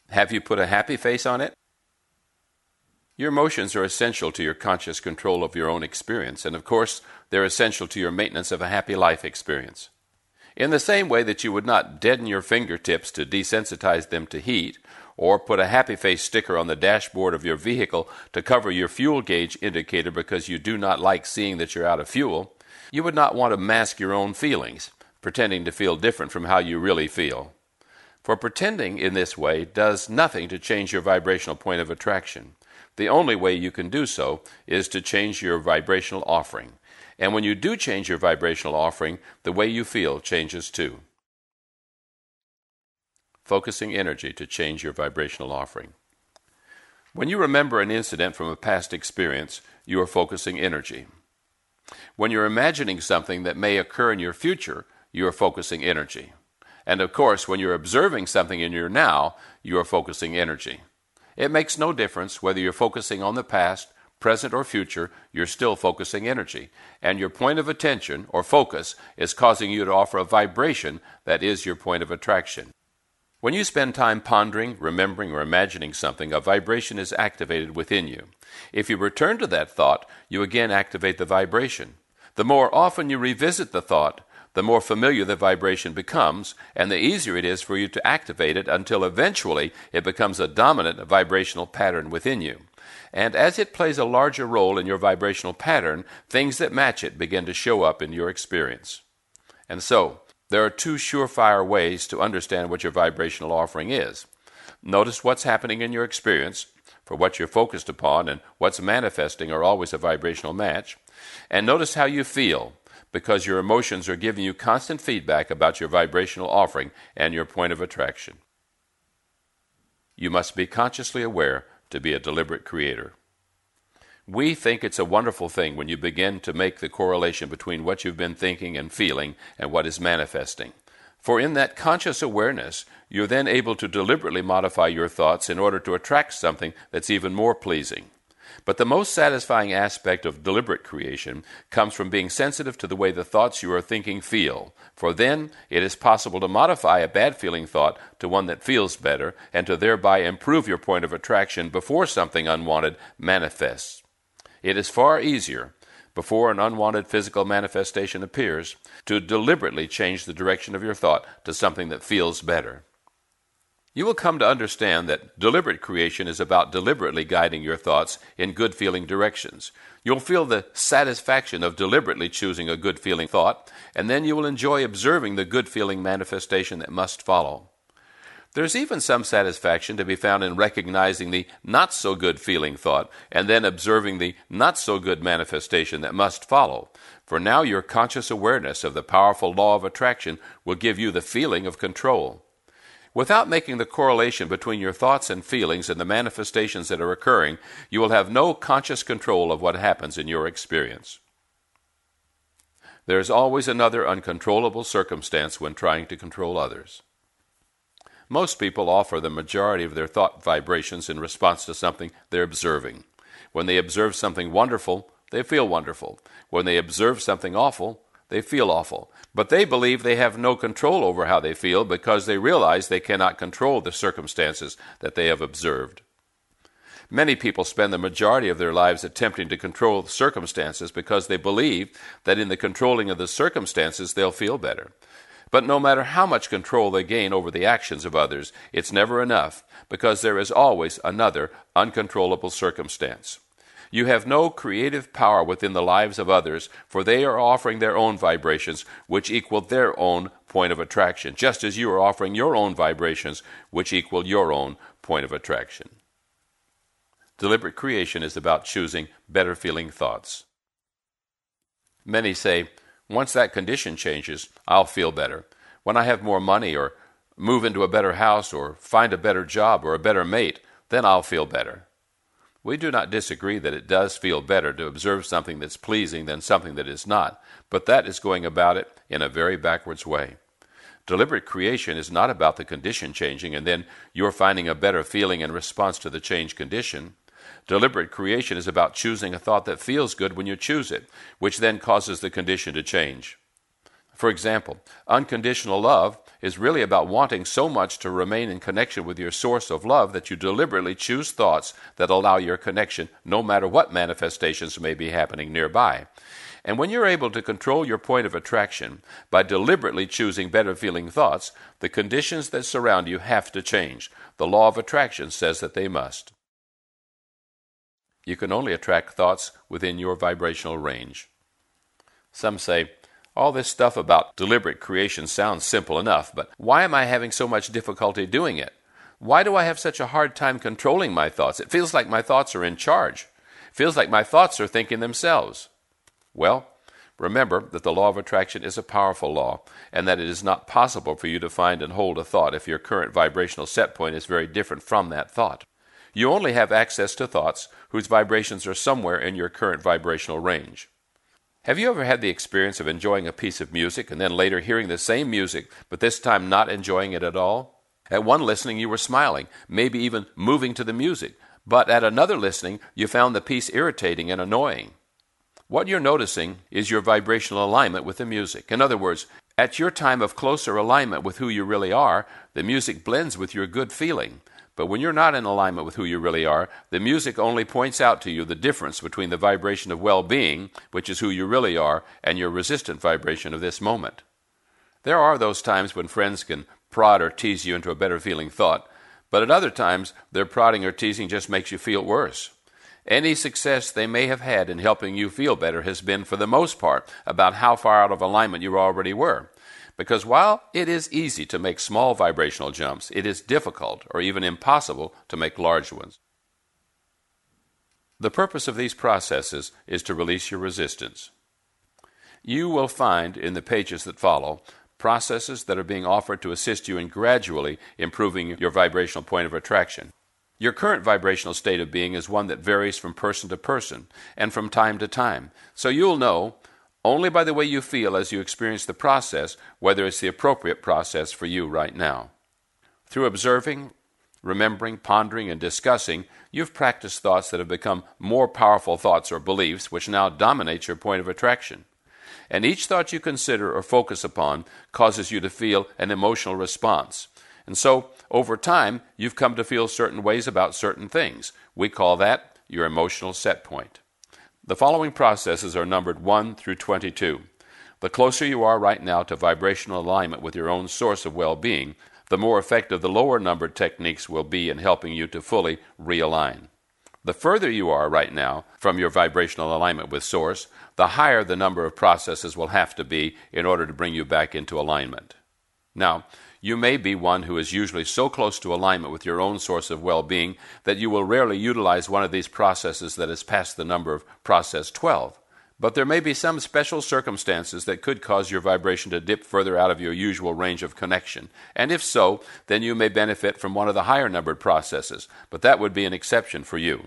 Have you put a happy face on it? Your emotions are essential to your conscious control of your own experience, and of course, they're essential to your maintenance of a happy life experience. In the same way that you would not deaden your fingertips to desensitize them to heat, or put a happy face sticker on the dashboard of your vehicle to cover your fuel gauge indicator because you do not like seeing that you're out of fuel, you would not want to mask your own feelings, pretending to feel different from how you really feel. For pretending in this way does nothing to change your vibrational point of attraction. The only way you can do so is to change your vibrational offering. And when you do change your vibrational offering, the way you feel changes too. Focusing energy to change your vibrational offering. When you remember an incident from a past experience, you are focusing energy. When you're imagining something that may occur in your future, you are focusing energy. And of course, when you're observing something in your now, you are focusing energy. It makes no difference whether you're focusing on the past, present, or future, you're still focusing energy. And your point of attention, or focus, is causing you to offer a vibration that is your point of attraction. When you spend time pondering, remembering, or imagining something, a vibration is activated within you. If you return to that thought, you again activate the vibration. The more often you revisit the thought, the more familiar the vibration becomes, and the easier it is for you to activate it until eventually it becomes a dominant vibrational pattern within you. And as it plays a larger role in your vibrational pattern, things that match it begin to show up in your experience. And so, there are two surefire ways to understand what your vibrational offering is. Notice what's happening in your experience, for what you're focused upon and what's manifesting are always a vibrational match. And notice how you feel, because your emotions are giving you constant feedback about your vibrational offering and your point of attraction. You must be consciously aware to be a deliberate creator. We think it's a wonderful thing when you begin to make the correlation between what you've been thinking and feeling and what is manifesting. For in that conscious awareness, you're then able to deliberately modify your thoughts in order to attract something that's even more pleasing. But the most satisfying aspect of deliberate creation comes from being sensitive to the way the thoughts you are thinking feel, for then it is possible to modify a bad-feeling thought to one that feels better and to thereby improve your point of attraction before something unwanted manifests. It is far easier, before an unwanted physical manifestation appears, to deliberately change the direction of your thought to something that feels better. You will come to understand that deliberate creation is about deliberately guiding your thoughts in good-feeling directions. You'll feel the satisfaction of deliberately choosing a good-feeling thought, and then you will enjoy observing the good-feeling manifestation that must follow. There's even some satisfaction to be found in recognizing the not-so-good feeling thought and then observing the not-so-good manifestation that must follow. For now your conscious awareness of the powerful law of attraction will give you the feeling of control. Without making the correlation between your thoughts and feelings and the manifestations that are occurring, you will have no conscious control of what happens in your experience. There is always another uncontrollable circumstance when trying to control others. Most people offer the majority of their thought vibrations in response to something they're observing. When they observe something wonderful, they feel wonderful. When they observe something awful, they feel awful. But they believe they have no control over how they feel because they realize they cannot control the circumstances that they have observed. Many people spend the majority of their lives attempting to control the circumstances because they believe that in the controlling of the circumstances they'll feel better. But no matter how much control they gain over the actions of others, it's never enough, because there is always another uncontrollable circumstance. You have no creative power within the lives of others, for they are offering their own vibrations, which equal their own point of attraction, just as you are offering your own vibrations, which equal your own point of attraction. Deliberate creation is about choosing better-feeling thoughts. Many say, once that condition changes, I'll feel better. When I have more money or move into a better house or find a better job or a better mate, then I'll feel better. We do not disagree that it does feel better to observe something that's pleasing than something that is not, but that is going about it in a very backwards way. Deliberate creation is not about the condition changing and then you're finding a better feeling in response to the changed condition. Deliberate creation is about choosing a thought that feels good when you choose it, which then causes the condition to change. For example, unconditional love is really about wanting so much to remain in connection with your source of love that you deliberately choose thoughts that allow your connection no matter what manifestations may be happening nearby. And when you're able to control your point of attraction by deliberately choosing better feeling thoughts, the conditions that surround you have to change. The law of attraction says that they must. You can only attract thoughts within your vibrational range. Some say, all this stuff about deliberate creation sounds simple enough, but why am I having so much difficulty doing it? Why do I have such a hard time controlling my thoughts? It feels like my thoughts are in charge. It feels like my thoughts are thinking themselves. Well, remember that the law of attraction is a powerful law, and that it is not possible for you to find and hold a thought if your current vibrational set point is very different from that thought. You only have access to thoughts whose vibrations are somewhere in your current vibrational range. Have you ever had the experience of enjoying a piece of music and then later hearing the same music, but this time not enjoying it at all? At one listening you were smiling, maybe even moving to the music, but at another listening you found the piece irritating and annoying. What you're noticing is your vibrational alignment with the music. In other words, at your time of closer alignment with who you really are, the music blends with your good feeling. But when you're not in alignment with who you really are, the music only points out to you the difference between the vibration of well-being, which is who you really are, and your resistant vibration of this moment. There are those times when friends can prod or tease you into a better feeling thought, but at other times, their prodding or teasing just makes you feel worse. Any success they may have had in helping you feel better has been, for the most part, about how far out of alignment you already were. Because while it is easy to make small vibrational jumps, it is difficult or even impossible to make large ones. The purpose of these processes is to release your resistance. You will find in the pages that follow processes that are being offered to assist you in gradually improving your vibrational point of attraction. Your current vibrational state of being is one that varies from person to person and from time to time. So you'll know, only by the way you feel as you experience the process, whether it's the appropriate process for you right now. Through observing, remembering, pondering, and discussing, you've practiced thoughts that have become more powerful thoughts or beliefs which now dominate your point of attraction. And each thought you consider or focus upon causes you to feel an emotional response. And so, over time, you've come to feel certain ways about certain things. We call that your emotional set point. The following processes are numbered 1 through 22. The closer you are right now to vibrational alignment with your own source of well-being, the more effective the lower numbered techniques will be in helping you to fully realign. The further you are right now from your vibrational alignment with Source, the higher the number of processes will have to be in order to bring you back into alignment. Now, you may be one who is usually so close to alignment with your own source of well-being that you will rarely utilize one of these processes that is past the number of process 12. But there may be some special circumstances that could cause your vibration to dip further out of your usual range of connection. And if so, then you may benefit from one of the higher numbered processes, but that would be an exception for you.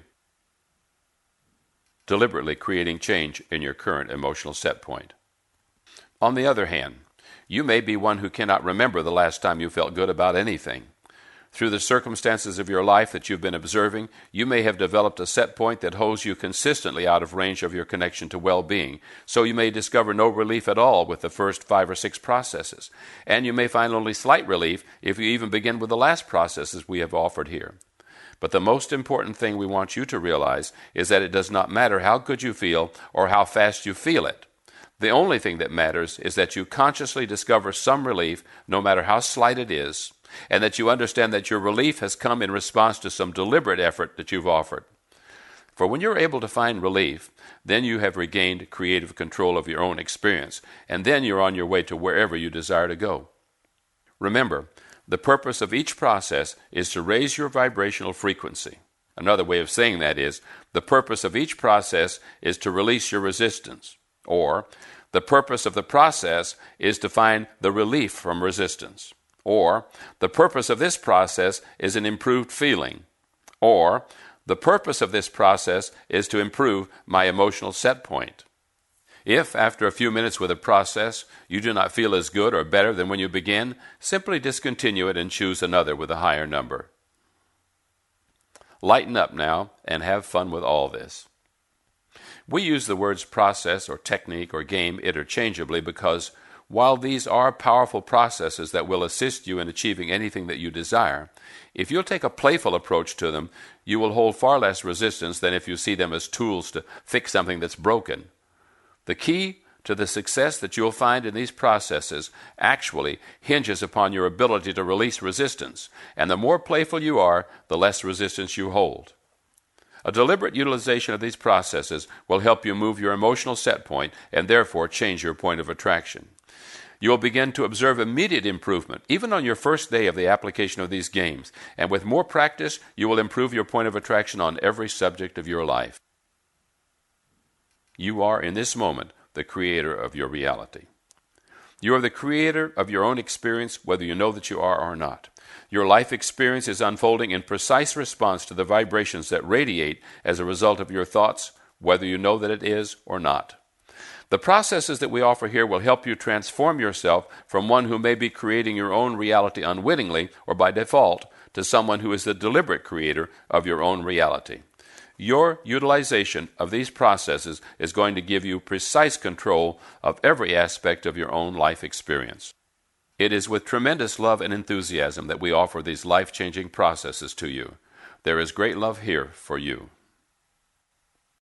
Deliberately creating change in your current emotional set point. On the other hand, you may be one who cannot remember the last time you felt good about anything. Through the circumstances of your life that you've been observing, you may have developed a set point that holds you consistently out of range of your connection to well-being, so you may discover no relief at all with the first 5 or 6 processes, and you may find only slight relief if you even begin with the last processes we have offered here. But the most important thing we want you to realize is that it does not matter how good you feel or how fast you feel it. The only thing that matters is that you consciously discover some relief, no matter how slight it is, and that you understand that your relief has come in response to some deliberate effort that you've offered. For when you're able to find relief, then you have regained creative control of your own experience, and then you're on your way to wherever you desire to go. Remember, the purpose of each process is to raise your vibrational frequency. Another way of saying that is, the purpose of each process is to release your resistance. Or, the purpose of the process is to find the relief from resistance. Or, the purpose of this process is an improved feeling. Or, the purpose of this process is to improve my emotional set point. If, after a few minutes with a process, you do not feel as good or better than when you begin, simply discontinue it and choose another with a higher number. Lighten up now and have fun with all this. We use the words process or technique or game interchangeably because While these are powerful processes that will assist you in achieving anything that you desire, if you'll take a playful approach to them, you will hold far less resistance than if you see them as tools to fix something that's broken. The key to the success that you'll find in these processes actually hinges upon your ability to release resistance, and the more playful you are, the less resistance you hold. A deliberate utilization of these processes will help you move your emotional set point and therefore change your point of attraction. You will begin to observe immediate improvement, even on your first day of the application of these games, and with more practice, you will improve your point of attraction on every subject of your life. You are, in this moment, the creator of your reality. You are the creator of your own experience, whether you know that you are or not. Your life experience is unfolding in precise response to the vibrations that radiate as a result of your thoughts, whether you know that it is or not. The processes that we offer here will help you transform yourself from one who may be creating your own reality unwittingly or by default to someone who is the deliberate creator of your own reality. Your utilization of these processes is going to give you precise control of every aspect of your own life experience. It is with tremendous love and enthusiasm that we offer these life-changing processes to you. There is great love here for you.